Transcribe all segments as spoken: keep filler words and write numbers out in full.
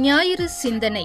ஞாயிறு சிந்தனை.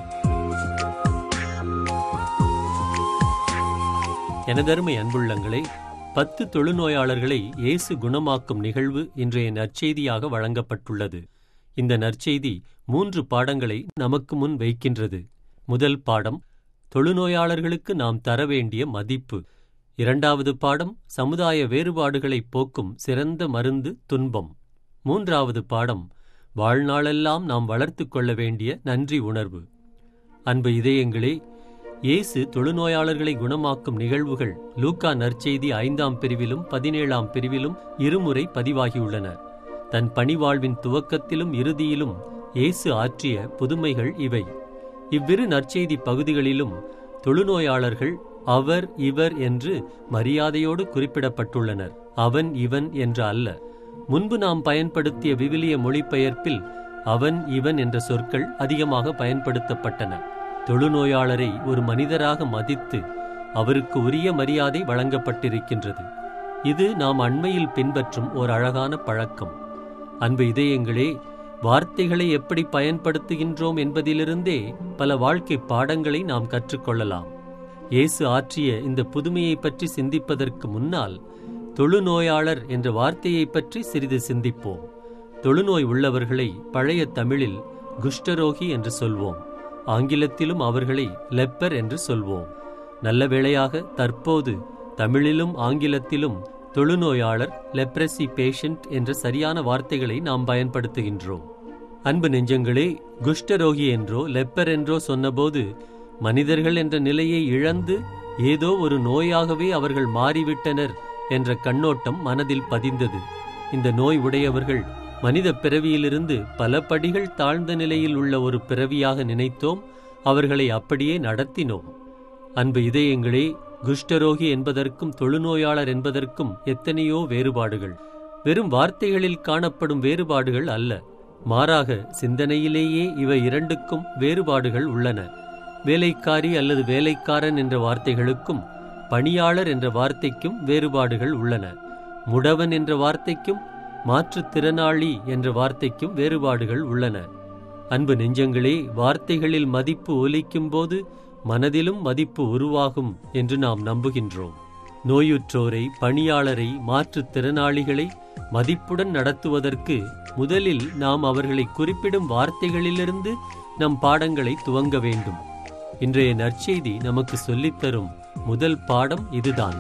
எனதருமை அன்புள்ளங்களே, பத்து தொழுநோயாளர்களை இயேசு குணமாக்கும் நிகழ்வு இன்றைய நற்செய்தியாக வழங்கப்பட்டுள்ளது. இந்த நற்செய்தி மூன்று பாடங்களை நமக்கு முன் வைக்கின்றது. முதல் பாடம், தொழுநோயாளர்களுக்கு நாம் தர வேண்டிய மதிப்பு. இரண்டாவது பாடம், சமுதாய வேறுபாடுகளை போக்கும் சிறந்த மருந்து துன்பம். மூன்றாவது பாடம், வாழ்நாளெல்லாம் நாம் வளர்த்து கொள்ள வேண்டிய நன்றி உணர்வு. அன்பு இதயங்களே, இயேசு தொழுநோயாளர்களை குணமாக்கும் நிகழ்வுகள் லூக்கா நற்செய்தி ஐந்தாம் பிரிவிலும் பதினேழாம் பிரிவிலும் இருமுறை பதிவாகியுள்ளன. தன் பணிவாழ்வின் துவக்கத்திலும் இறுதியிலும் இயேசு ஆற்றிய புதுமைகள் இவை. இவ்விரு நற்செய்தி பகுதிகளிலும் தொழுநோயாளர்கள் அவர் இவர் என்று மரியாதையோடு குறிப்பிடப்பட்டுள்ளனர். அவன் இவன் என்று அல்ல. முன்பு நாம் பயன்படுத்திய விவிலிய மொழிபெயர்ப்பில் அவன் இவன் என்ற சொற்கள் அதிகமாக பயன்படுத்தப்பட்டன. தொழுநோயாளரை ஒரு மனிதராக மதித்து அவருக்கு உரிய மரியாதை வழங்கப்பட்டிருக்கின்றது. இது நாம் அண்மையில் பின்பற்றும் ஓர் அழகான பழக்கம். அன்பு இதயங்களே, வார்த்தைகளை எப்படி பயன்படுத்துகின்றோம் என்பதிலிருந்தே பல வாழ்க்கை பாடங்களை நாம் கற்றுக்கொள்ளலாம். இயேசு ஆற்றிய இந்த புதுமையை பற்றி சிந்திப்பதற்கு முன்னால் தொழுநோயாளர் என்ற வார்த்தையை பற்றி சிறிது சிந்திப்போம். தொழுநோய் உள்ளவர்களை பழைய தமிழில் குஷ்டரோகி என்று சொல்வோம். ஆங்கிலத்திலும் அவர்களை லெப்பர் என்று சொல்வோம். நல்ல வேளையாக தற்போது தமிழிலும் ஆங்கிலத்திலும் தொழுநோயாளர் லெப்ரசி பேஷண்ட் என்ற சரியான வார்த்தைகளை நாம் பயன்படுத்துகின்றோம். அன்பு நெஞ்சங்களே, குஷ்டரோகி என்றோ லெப்பர் என்றோ சொன்னபோது மனிதர்கள் என்ற நிலையை இழந்து ஏதோ ஒரு நோயாகவே அவர்கள் மாறிவிட்டனர் என்ற கண்ணோட்டம் மனதில் பதிந்தது. இந்த நோய் உடையவர்கள் மனித பிறவியிலிருந்து பல படிகள் தாழ்ந்த நிலையில் உள்ள ஒரு பிறவியாக நினைத்தோம். அவர்களை அப்படியே நடத்தினோம். அன்பு இதயங்களே, குஷ்டரோகி என்பதற்கும் தொழுநோயாளர் என்பதற்கும் எத்தனையோ வேறுபாடுகள். வெறும் வார்த்தைகளில் காணப்படும் வேறுபாடுகள் அல்ல, மாறாக சிந்தனையிலேயே இவை இரண்டுக்கும் வேறுபாடுகள் உள்ளன. வேலைக்காரி அல்லது வேலைக்காரன் என்ற வார்த்தைகளுக்கும் பணியாளர் என்ற வார்த்தைக்கும் வேறுபாடுகள் உள்ளன. முடவன் என்ற வார்த்தைக்கும் மாற்றுத்திறனாளி என்ற வார்த்தைக்கும் வேறுபாடுகள் உள்ளன. அன்பு நெஞ்சங்களே, வார்த்தைகளில் மதிப்பு ஒலிக்கும் போது மனதிலும் மதிப்பு உருவாகும் என்று நாம் நம்புகின்றோம். நோயுற்றோரை, பணியாளரை, மாற்றுத்திறனாளிகளை மதிப்புடன் நடத்துவதற்கு முதலில் நாம் அவர்களை குறிப்பிடும் வார்த்தைகளிலிருந்து நம் பாடங்களை துவங்க வேண்டும். இன்றைய நற்செய்தி நமக்கு சொல்லித்தரும் முதல் பாடம் இதுதான்.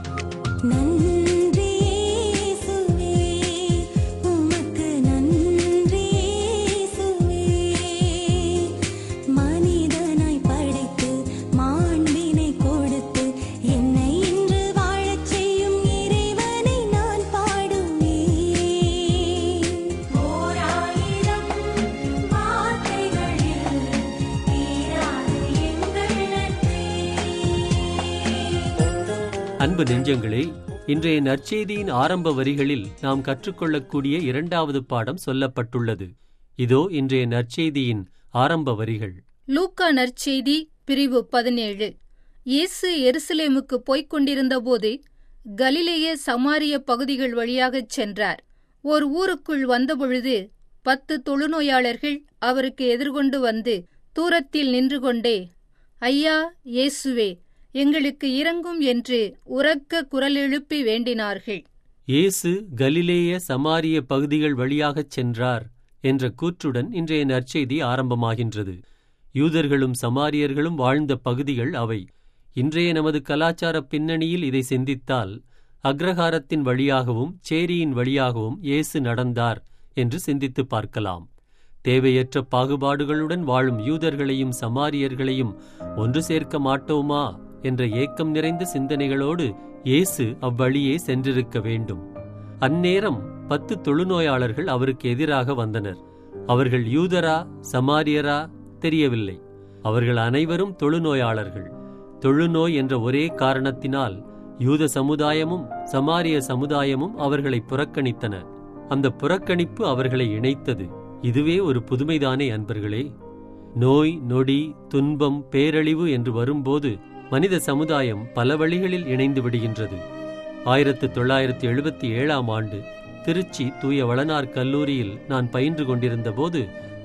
அன்பு நெஞ்சங்களே, இன்றைய நற்செய்தியின் ஆரம்ப வரிகளில் நாம் கற்றுக்கொள்ளக்கூடிய இரண்டாவது பாடம் சொல்லப்பட்டுள்ளது. இதோ இன்றைய நற்செய்தியின் ஆரம்ப வரிகள். லூக்கா நற்செய்தி பிரிவு பதினேழு. இயேசு எருசலேமுக்கு போய்க் கொண்டிருந்தபோது கலிலேய சமாரிய பகுதிகள் வழியாகச் சென்றார். ஓர் ஊருக்குள் வந்தபொழுது பத்து தொழுநோயாளர்கள் அவருக்கு எதிர்கொண்டு வந்து தூரத்தில் நின்று கொண்டே, ஐயா இயேசுவே, எங்களுக்கு இரங்கும் என்று உரக்க குரல் எழுப்பி வேண்டினார்கள். இயேசு கலிலேய சமாரிய பகுதிகள் வழியாகச் சென்றார் என்ற கூற்றுடன் இன்றைய நற்செய்தி ஆரம்பமாகின்றது. யூதர்களும் சமாரியர்களும் வாழ்ந்த பகுதிகள் அவை. இன்றைய நமது கலாச்சார பின்னணியில் இதை சிந்தித்தால் அக்ரஹாரத்தின் வழியாகவும் சேரியின் வழியாகவும் இயேசு நடந்தார் என்று சிந்தித்து பார்க்கலாம். தேவையற்ற பாகுபாடுகளுடன் வாழும் யூதர்களையும் சமாரியர்களையும் ஒன்று சேர்க்க மாட்டோமா என்ற ஏக்கம் நிறைந்த சிந்தனைகளோடு இயேசு அவ்வழியே சென்றிருக்க வேண்டும். அந்நேரம் பத்து தொழுநோயாளர்கள் அவருக்கு எதிராக வந்தனர். அவர்கள் யூதரா சமாரியரா தெரியவில்லை. அவர்கள் அனைவரும் தொழுநோயாளர்கள். தொழுநோய் என்ற ஒரே காரணத்தினால் யூத சமுதாயமும் சமாரிய சமுதாயமும் அவர்களை புறக்கணித்தன. அந்த புறக்கணிப்பு அவர்களை இணைத்தது. இதுவே ஒரு புதுமைதானே அன்பர்களே. நோய், நொடி, துன்பம், பேரழிவு என்று வரும்போது மனித சமுதாயம் பல வழிகளில் இணைந்து விடுகின்றது. ஆயிரத்து தொள்ளாயிரத்தி எழுபத்தி ஏழாம் ஆண்டு திருச்சி தூய வளனார் கல்லூரியில் நான் பயின்று கொண்டிருந்த போது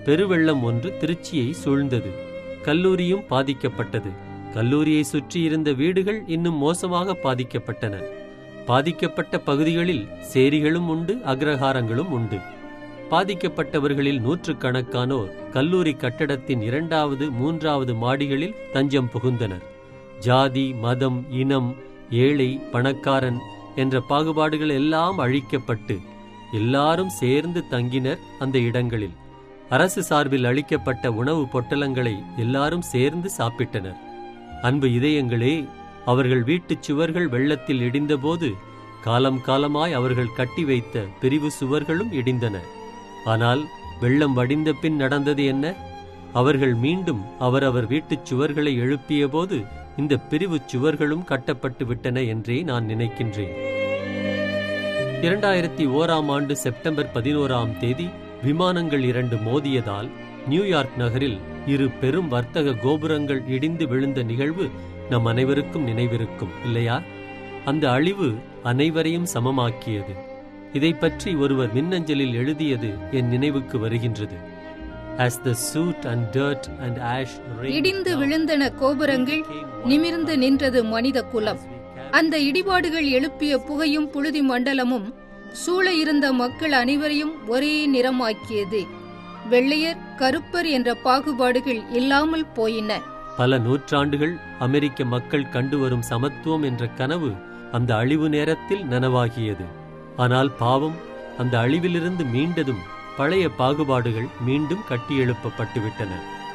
பெருவெள்ளம் ஒன்று திருச்சியை சூழ்ந்தது. கல்லூரியும் பாதிக்கப்பட்டது. கல்லூரியை சுற்றியிருந்த வீடுகள் இன்னும் மோசமாக பாதிக்கப்பட்டன. பாதிக்கப்பட்ட பகுதிகளில் சேரிகளும் உண்டு, அக்ரஹாரங்களும் உண்டு. பாதிக்கப்பட்டவர்களில் நூற்றுக்கணக்கானோர் கல்லூரி கட்டடத்தின் இரண்டாவது மூன்றாவது மாடிகளில் தஞ்சம் புகுந்தனர். ஜாதி, மதம், இனம், ஏழை, பணக்காரன் என்ற பாகுபாடுகள் எல்லாம் அழிக்கப்பட்டு எல்லாரும் சேர்ந்து தங்கினர் அந்த இடங்களில். அரசு சார்பில் அளிக்கப்பட்ட உணவு பொட்டலங்களை எல்லாரும் சேர்ந்து சாப்பிட்டனர். அன்பு இதயங்களே, அவர்கள் வீட்டுச் சுவர்கள் வெள்ளத்தில் இடிந்தபோது காலம் காலமாய் அவர்கள் கட்டி வைத்த பிரிவு சுவர்களும் இடிந்தன. ஆனால் வெள்ளம் வடிந்த பின் நடந்தது என்ன? அவர்கள் மீண்டும் அவரவர் வீட்டுச் சுவர்களை எழுப்பிய போது இந்த பிரிவு சுவர்களும் கட்டப்பட்டு விட்டன என்றே நான் நினைக்கின்றேன். இரண்டாயிரத்தி ஓராம் ஆண்டு செப்டம்பர் பதினோராம் தேதி விமானங்கள் இரண்டு மோதியதால் நியூயார்க் நகரில் இரு பெரும் வர்த்தக கோபுரங்கள் இடிந்து விழுந்த நிகழ்வு நம் அனைவருக்கும் நினைவிருக்கும் இல்லையா? அந்த அழிவு அனைவரையும் சமமாக்கியது. இதை பற்றி ஒருவர் மின்னஞ்சலில் எழுதியது என் நினைவுக்கு வருகின்றது. As the soot and dirt and ash இடிந்து விழுந்தன கோபுரங்கள், நிமிர்ந்து நின்றது மனித குலம். அந்த இடிபாடுகள் எழுப்பிய புகையும் புழுதி மண்டலமும் சூழ இருந்த மக்கள் அனைவரையும் ஒரே நிறமாக்கியது. வெள்ளையர் கருப்பர் என்ற பாகுபாடுகள் இல்லாமல் போயின. பல நூற்றாண்டுகள் அமெரிக்க மக்கள் கண்டு வரும் சமத்துவம் என்ற கனவு அந்த அழிவு நேரத்தில் நனவாகியது. ஆனால் பாவம், அந்த அழிவிலிருந்து மீண்டதும் பழைய பாகுபாடுகள் மீண்டும் கட்டியெழுப்பப்பட்டுவிட்டன.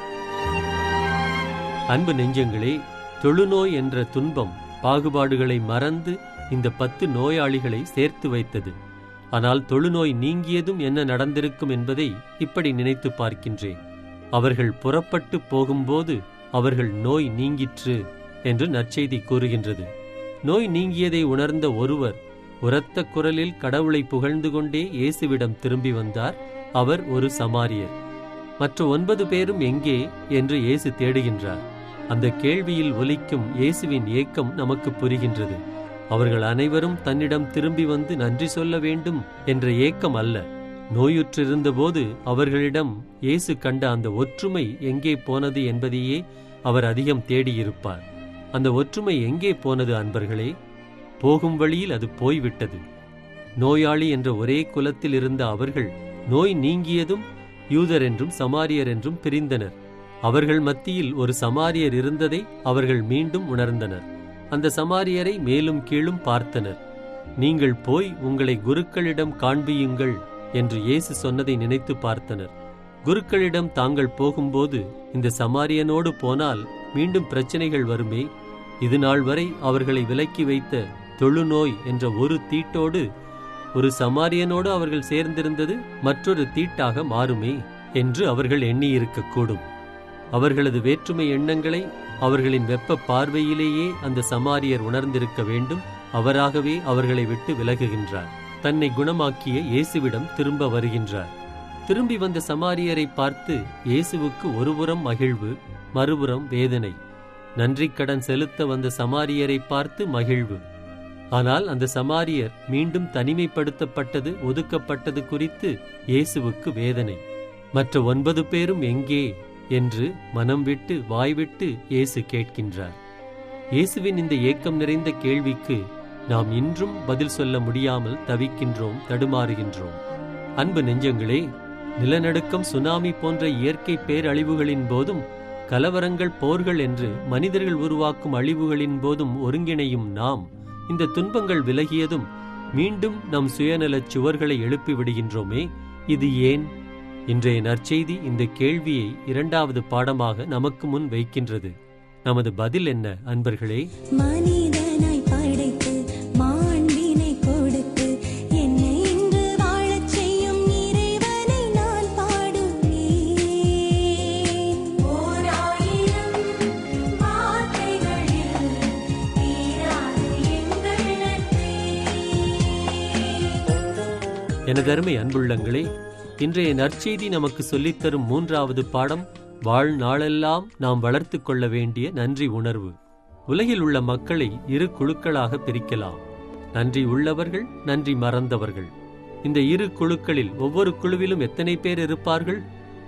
அன்பு நெஞ்சங்களே, தொழுநோய் என்ற துன்பம் பாகுபாடுகளை மறந்து இந்த பத்து நோயாளிகளை சேர்த்து வைத்தது. ஆனால் தொழுநோய் நீங்கியதும் என்ன நடந்திருக்கும் என்பதை இப்படி நினைத்து பார்க்கின்றேன். அவர்கள் புறப்பட்டு போகும்போது அவர்கள் நோய் நீங்கிற்று என்று நற்செய்தி கூறுகின்றது. நோய் நீங்கியதை உணர்ந்த ஒருவர் உரத்த குரலில் கடவுளை புகழ்ந்து கொண்டே இயேசுவிடம் திரும்பி வந்தார். அவர் ஒரு சமாரியர். மற்ற ஒன்பது பேரும் எங்கே என்று இயேசு தேடுகின்றார். அந்த கேள்வியில் ஒலிக்கும் இயேசுவின் ஏக்கம் நமக்கு புரிகின்றது. அவர்கள் அனைவரும் தன்னிடம் திரும்பி வந்து நன்றி சொல்ல வேண்டும் என்ற ஏக்கம் அல்ல. நோயுற்றிருந்தபோது அவர்களிடம் இயேசு கண்ட அந்த ஒற்றுமை எங்கே போனது என்பதையே அவர் அதிகம் தேடியிருப்பார். அந்த ஒற்றுமை எங்கே போனது அன்பர்களே? போகும் வழியில் அது போய்விட்டது. நோயாளி என்ற ஒரே குலத்தில் இருந்த அவர்கள் நோய் நீங்கியதும் யூதர் என்றும் சமாரியர் என்றும் பிரிந்தனர். அவர்கள் மத்தியில் ஒரு சமாரியர் இருந்ததை அவர்கள் மீண்டும் உணர்ந்தனர். அந்த சமாரியரை மேலும் கீழும் பார்த்தனர். நீங்கள் போய் உங்களை குருக்களிடம் காண்பியுங்கள் என்று இயேசு சொன்னதை நினைத்து பார்த்தனர். குருக்களிடம் தாங்கள் போகும்போது இந்த சமாரியனோடு போனால் மீண்டும் பிரச்சனைகள் வருமே. இது நாள் வரை அவர்களை விலக்கி வைத்த தொழுநோய் என்ற ஒரு தீட்டோடு ஒரு சமாரியனோடு அவர்கள் சேர்ந்திருந்தது மற்றொரு தீட்டாக மாறுமே என்று அவர்கள் எண்ணியிருக்கக்கூடும். அவர்களது வேற்றுமை எண்ணங்களை அவர்களின் வெப்ப பார்வையிலேயே அந்த சமாரியர் உணர்ந்திருக்க வேண்டும். அவராகவே அவர்களை விட்டு விலகுகின்றார். தன்னை குணமாக்கிய இயேசுவிடம் திரும்ப வருகின்றார். திரும்பி வந்த சமாரியரை பார்த்து இயேசுவுக்கு ஒருபுறம் மகிழ்வு, மறுபுறம் வேதனை. நன்றி கடன் செலுத்த வந்த சமாரியரை பார்த்து மகிழ்வு. ஆனால் அந்த சமாரியர் மீண்டும் தனிமைப்படுத்தப்பட்டது, ஒதுக்கப்பட்டது குறித்து இயேசுவுக்கு வேதனை. மற்ற ஒன்பது பேரும் எங்கே என்று மனம் விட்டு வாய்விட்டு இயேசு கேட்கின்றார். இயேசுவின் இந்த ஏக்கம் நிறைந்த கேள்விக்கு நாம் இன்றும் பதில் சொல்ல முடியாமல் தவிக்கின்றோம், தடுமாறுகின்றோம். அன்பு நெஞ்சங்களே, நிலநடுக்கம், சுனாமி போன்ற இயற்கை பேரழிவுகளின் போதும், கலவரங்கள், போர்கள் என்று மனிதர்கள் உருவாக்கும் அழிவுகளின் போதும் ஒருங்கிணையும் நாம் இந்த துன்பங்கள் விலகியதும் மீண்டும் நம் சுயநலச் சுவர்களை எழுப்பி விடுகின்றோமே. இது ஏன்? இன்றைய நற்செய்தி இந்த கேள்வியை இரண்டாவது பாடமாக நமக்கு முன் வைக்கின்றது. நமது பதில் என்ன அன்பர்களே? மனிதனாய் படைத்து மாண்பினை கொடுத்து என்னை இன்று வாழச் செய்யும் இறைவனை நான் பாடுவேன். ஓராயிரம் வார்த்தைகளில் தீராது எங்கள் நன்றி. எனதருமை அன்புள்ளங்களே, இன்றைய நற்செய்தி நமக்கு சொல்லித்தரும் மூன்றாவது பாடம் வாழ்நாளெல்லாம் நாம் வளர்த்து கொள்ள வேண்டிய நன்றி உணர்வு. உலகில் உள்ள மக்களை இரு குழுக்களாக பிரிக்கலாம். நன்றி உள்ளவர்கள், நன்றி மறந்தவர்கள். இந்த இரு குழுக்களில் ஒவ்வொரு குழுவிலும் எத்தனை பேர் இருப்பார்கள்?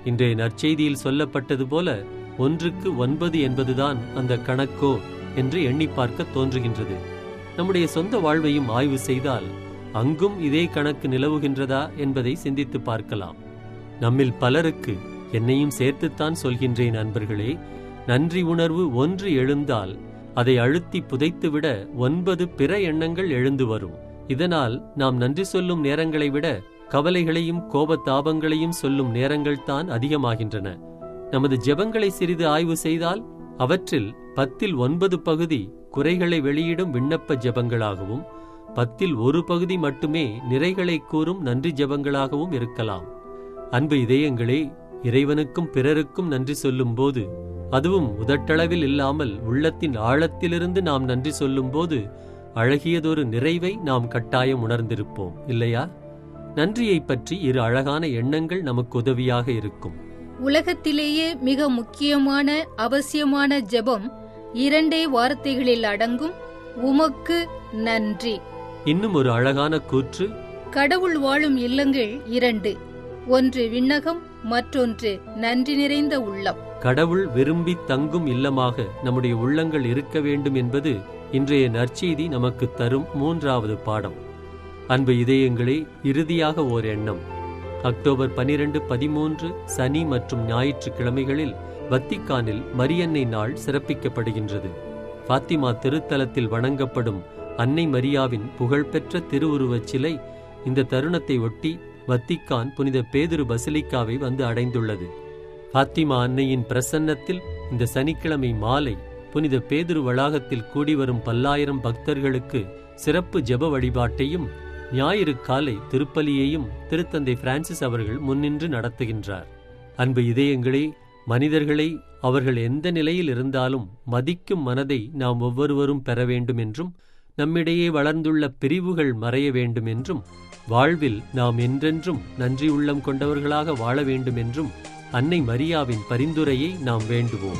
இன்றைய நற்செய்தியில் சொல்லப்பட்டது போல ஒன்றுக்கு ஒன்பது என்பதுதான் அந்த கணக்கோ என்று எண்ணி பார்க்க தோன்றுகின்றது. நம்முடைய சொந்த வாழ்வையும் ஆய்வு செய்தால் அங்கும் இதே கணக்கு நிலவுகின்றதா என்பதை சிந்தித்து பார்க்கலாம். நம்மில் பலருக்கு, என்னையும் சேர்த்துத்தான் சொல்கின்றேன் அன்பர்களே, நன்றி உணர்வு ஒன்று எழுந்தால் அதை அழுத்தி புதைத்துவிட ஒன்பது பிற எண்ணங்கள் எழுந்து வரும். இதனால் நாம் நன்றி சொல்லும் நேரங்களை விட கவலைகளையும் கோபத்தாபங்களையும் சொல்லும் நேரங்கள்தான் அதிகமாகின்றன. நமது ஜெபங்களை சிறிது ஆய்வு செய்தால் அவற்றில் பத்தில் ஒன்பது பகுதி குறைகளை வெளியிடும் விண்ணப்ப ஜெபங்களாகவும், பத்தில் ஒரு பகுதி மட்டுமே நிறைகளை கூறும் நன்றி ஜெபங்களாகவும் இருக்கலாம். அன்பு இதயங்களே, இறைவனுக்கும் பிறருக்கும் நன்றி சொல்லும் போது, அதுவும் உதட்டளவில் இல்லாமல் உள்ளத்தின் ஆழத்திலிருந்து நாம் நன்றி சொல்லும் போது அழகியதொரு நிறைவை நாம் கட்டாயம் உணர்ந்திருப்போம், இல்லையா? நன்றியை பற்றி இரு அழகான எண்ணங்கள் நமக்கு உதவியாக இருக்கும். உலகத்திலேயே மிக முக்கியமான அவசியமான ஜெபம் இரண்டே வார்த்தைகளில் அடங்கும், உமக்கு நன்றி. இன்னும் ஒரு அழகான கூற்று, கடவுள் வாழும் இல்லங்கள் இரண்டு, ஒன்று விண்ணகம், மற்றொன்று நன்றி நிறைந்த உள்ளம். கடவுள் விரும்பி தங்கும் இல்லமாக நம்முடைய உள்ளங்கள் இருக்க வேண்டும் என்பது இன்றைய நற்செய்தி நமக்கு தரும் மூன்றாவது பாடம். அன்பு இதயங்களே, இறுதியாக ஓர் எண்ணம். அக்டோபர் பனிரெண்டு பதிமூன்று சனி மற்றும் ஞாயிற்றுக்கிழமைகளில் வத்திக்கானில் மரியன்னை நாள் சிறப்பிக்கப்படுகின்றது. பாத்திமா திருத்தலத்தில் வணங்கப்படும் அன்னை மரியாவின் புகழ்பெற்ற திருவுருவச் சிலை இந்த தருணத்தை ஒட்டி வத்திக்கான் புனித பேதுரு பசிலிக்காவை வந்து அடைந்துள்ளது. பாத்திமா அன்னையின் பிரசன்னத்தில் இந்த சனிக்கிழமை மாலை புனித பேதுரு வளாகத்தில் கூடிவரும் பல்லாயிரம் பக்தர்களுக்கு சிறப்பு ஜெப வழிபாட்டையும் ஞாயிறு காலை திருப்பலியையும் திருத்தந்தை பிரான்சிஸ் அவர்கள் முன்னின்று நடத்துகின்றார். அன்பு இதயங்களே, மனிதர்களை அவர்கள் எந்த நிலையில் இருந்தாலும் மதிக்கும் மனதை நாம் ஒவ்வொருவரும் பெற வேண்டும் என்றும், நம்மிடையே வளர்ந்துள்ள பிரிவுகள் மறைய வேண்டும் என்றும், வாழ்வில் நாம் என்றென்றும் நன்றி உள்ளம் கொண்டவர்களாக வாழ வேண்டும் என்றும் அன்னை மரியாவின் பரிந்துரையை நாம் வேண்டுவோம்.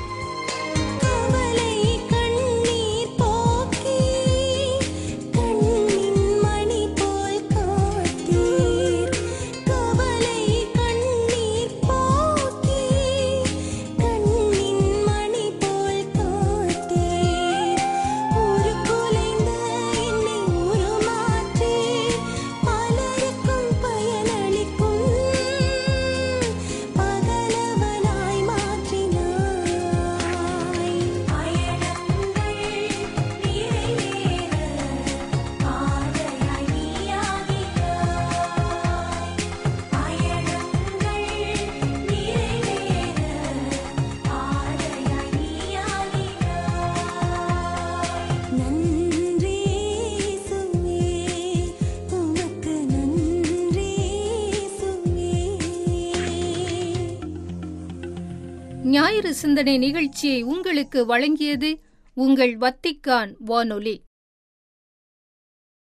ஞாயிறு சிந்தனை நிகழ்ச்சியை உங்களுக்கு வழங்கியது உங்கள் வத்திக்கான் வானொலி.